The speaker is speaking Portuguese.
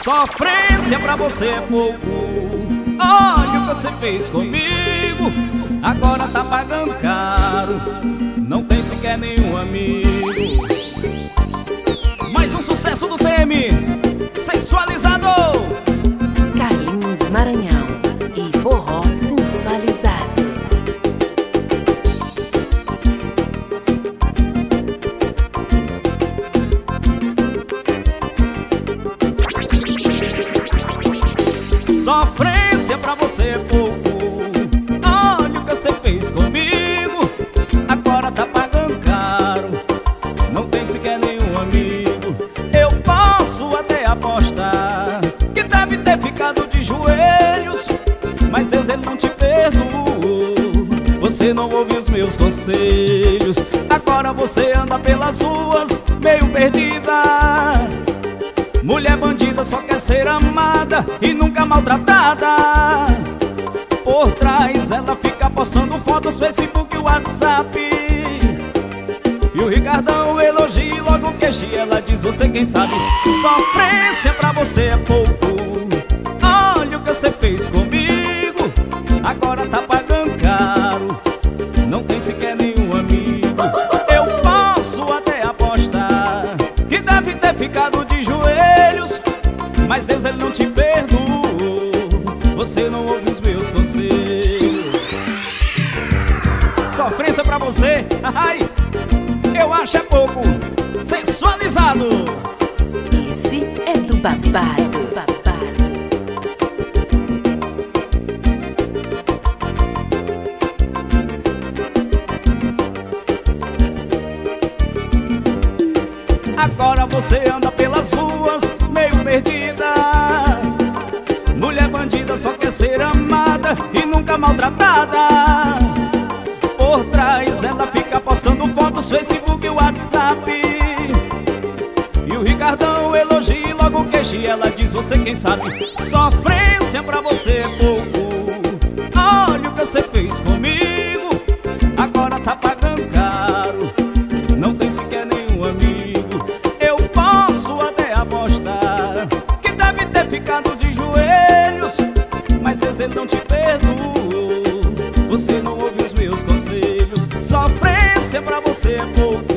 Sofrência pra você é pouco. Olha o que você fez comigo, agora tá pagando caro. Não tem sequer nenhum amigo. Mais um sucesso do CM, Sensualizado. Carlinhos Maranhão e Forró Sensualizado. Sofrência pra você é pouco. Olha o que você fez comigo, agora tá pagando caro. Não tem sequer nenhum amigo. Eu posso até apostar que deve ter ficado de joelhos, mas Deus, ele não te perdoou. Você não ouve os meus conselhos. Agora você anda pelas ruas meio perdida. Mulher bandida só quer ser amada e nunca maltratada. Por trás ela fica postando fotos, Facebook e WhatsApp. E o Ricardão elogia e logo queixa, ela diz: você quem sabe. Sofrência pra você é pouco. Olha o que você fez comigo, agora tá pagando caro. Não tem sequer nenhum amigo. Eu posso até apostar que deve ter ficado de joelhos, mas Deus, ele não te perdoou. Você não ouve os meus conselhos. Sofrência pra você, ai, eu acho é pouco. Sensualizado. Esse é do babado. Agora você anda pelas ruas meio perdida. Mulher bandida só quer ser amada e nunca maltratada. Por trás ela fica postando fotos, Facebook e WhatsApp. E o Ricardão elogia e logo queixa, ela diz: você quem sabe. Sofrência pra você é pouco. Olha o que você fez comigo, agora tá pagando caro. Não tem sequer nenhum amigo. Eu posso até apostar que deve ter ficado de joelhos, mas Deus, ele não te perdoou. Você não ouve os meus conselhos. Sofrência pra você é pouco.